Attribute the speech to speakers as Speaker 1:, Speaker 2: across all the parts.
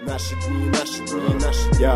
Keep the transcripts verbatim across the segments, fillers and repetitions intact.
Speaker 1: Наши дни, наши дни, наши дни,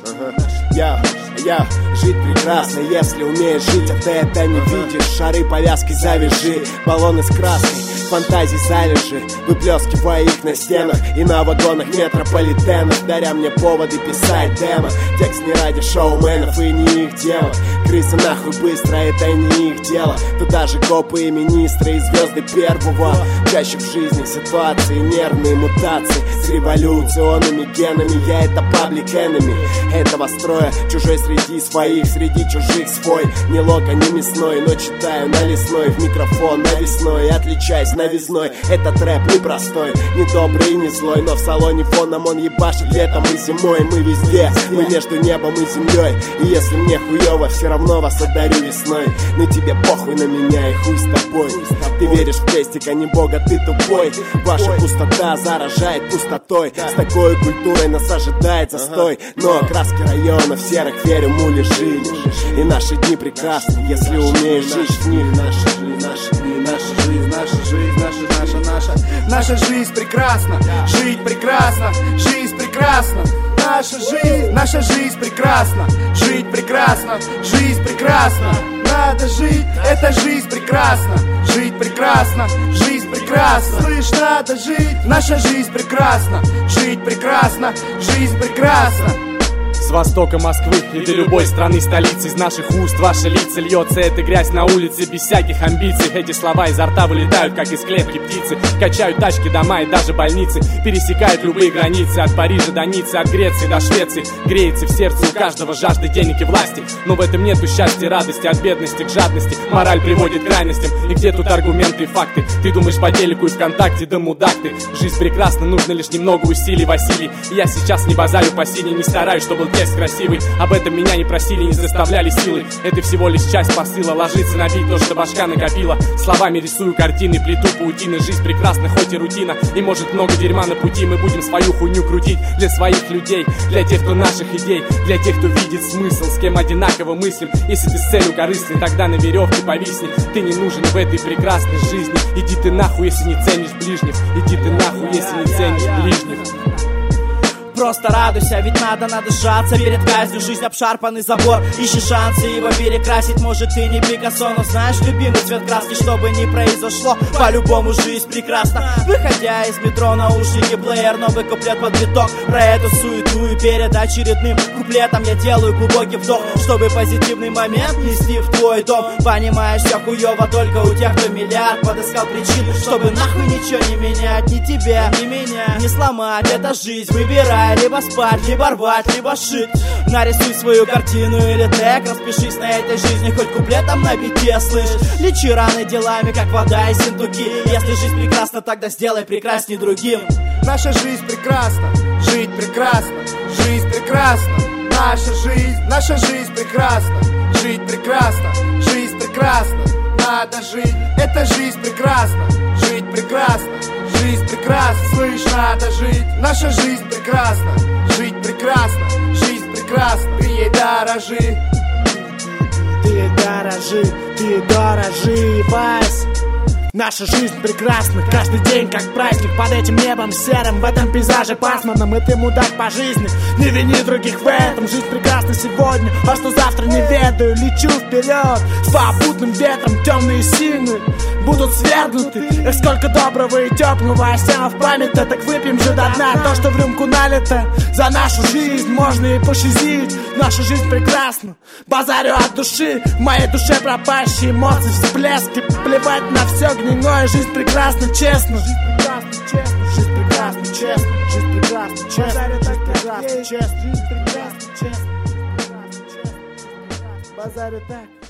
Speaker 1: наши Я, я, жить прекрасно, если умеешь жить, а ты это не видишь. Шары, повязки завяжи, баллоны с краской, фантазии залежи, выплескивая их на стенах и на вагонах метрополитенов, даря мне поводы писать демо. Текст не ради шоуменов и не их дело. Крысы нахуй быстро, это не их дело. Тут даже копы и министры и звезды первого. Чаще в жизни ситуации, нервные мутации с революционными генами. Я это public enemy этого строя, чужой среди своих, среди чужих свой. Не лока, не мясной, но читаю на лесной, в микрофон навесной, отличаюсь новизной. Этот рэп непростой, не добрый и не злой, но в салоне фоном он ебашит летом и зимой. Мы везде, мы между небом и землей. И если мне хуёво, все равно вас одарю весной. Но тебе похуй на меня и хуй с тобой. Ты веришь в крестик, а не бога, ты тупой. Ваша пустота заражает пустотой. С такой культурой нас ожидает застой. Но краски районов серых, верю, мы жили. И наши дни прекрасны, если умеешь жить в них. Наши жизнь, наши дни, наша жизнь, наша жизнь, наша, наша, наша.
Speaker 2: Наша жизнь прекрасна, жить прекрасно, жизнь прекрасна. Наша жизнь, наша жизнь прекрасна, жить прекрасно, жизнь прекрасна. Надо жить, эта жизнь прекрасна, жить прекрасно, жизнь прекрасна. Слышь, надо жить, наша жизнь прекрасна, жить прекрасно, жизнь прекрасна.
Speaker 3: С востока Москвы и до любой страны столицы, из наших уст ваши лица льется эта грязь на улице без всяких амбиций. Эти слова изо рта вылетают, как из клетки птицы. Качают тачки, дома и даже больницы. Пересекают любые границы, от Парижа до Ниццы, от Греции до Швеции. Греется в сердце у каждого жажда денег и власти. Но в этом нету счастья и радости, от бедности к жадности. Мораль приводит к крайностям, и где тут аргументы и факты? Ты думаешь по телеку и ВКонтакте, да мудак ты. Жизнь прекрасна, нужно лишь немного усилий, Василий. И я сейчас не базарю по силе, не стараюсь, чтобы текст красивый. Об этом меня не просили, не заставляли силой. Это всего лишь часть посыла, ложится на бит то, что башка накопила. Словами рисую картины, плиту паутины. Жизнь прекрасна, хоть и рутина. И может много дерьма на пути. Мы будем свою хуйню крутить для своих людей, для тех, кто наших идей, для тех, кто видит смысл, с кем одинаково мыслим. Если ты с целью корыстный, тогда на веревке повисни. Ты не нужен в этой прекрасной жизни. Иди ты нахуй, если не ценишь ближних. Иди ты нахуй, если не ценишь ближних.
Speaker 4: Просто радуйся, ведь надо надышаться. Перед казнью жизнь обшарпанный забор. Ищи шансы его перекрасить. Может ты не Пикассо, но знаешь любимый цвет краски. Чтобы не произошло, по-любому жизнь прекрасна. Выходя из метро, наушники, плеер, новый куплет под биток. Про эту суету и перед очередным куплетом я делаю глубокий вдох, чтобы позитивный момент нести в твой дом. Понимаешь, все хуёво только у тех, кто миллиард подыскал причин, чтобы нахуй ничего не менять. Ни тебя, ни меня не сломать. Это жизнь, выбирай. Либо спать, либо рвать, либо шить. Нарисуй свою картину или тег. Распишись на этой жизни хоть куплетом на бите, слышь. Лечи раны делами, как вода из синтуки. Если жизнь прекрасна, тогда сделай прекрасней другим.
Speaker 2: Наша жизнь прекрасна, жить прекрасно, жизнь прекрасна. Наша жизнь, наша жизнь прекрасна, жить прекрасно, жизнь прекрасна. Надо жить, эта жизнь прекрасна, жить прекрасно, жизнь прекрасна. Слышь, надо жить, наша жизнь прекрасна, жить прекрасно, жизнь прекрасна. Ты ей дорожи,
Speaker 4: ты дорожи, ты дорожи, Вась. Наша жизнь прекрасна, каждый день как праздник. Под этим небом серым, в этом пейзаже пасмурном. И ты мудак по жизни, не вини других в этом. Жизнь прекрасна сегодня, а что завтра не ведаю. Лечу вперед, с попутным ветром. Темные силы будут свергнуты. Эх, сколько доброго и теплого оставим в память. Так выпьем же до дна то, что в рюмку налито. За нашу жизнь можно и пошизить. Наша жизнь прекрасна, базарю от души. В моей душе пропащие эмоции, всплески. Плевать на все гнилое, жизнь прекрасна, честно. Жизнь прекрасна, честно. Жизнь прекрасна, честно. Жизнь прекрасна, честно. Жизнь прекрасна, честно. Жизнь прекрасна, честно. Базарю так.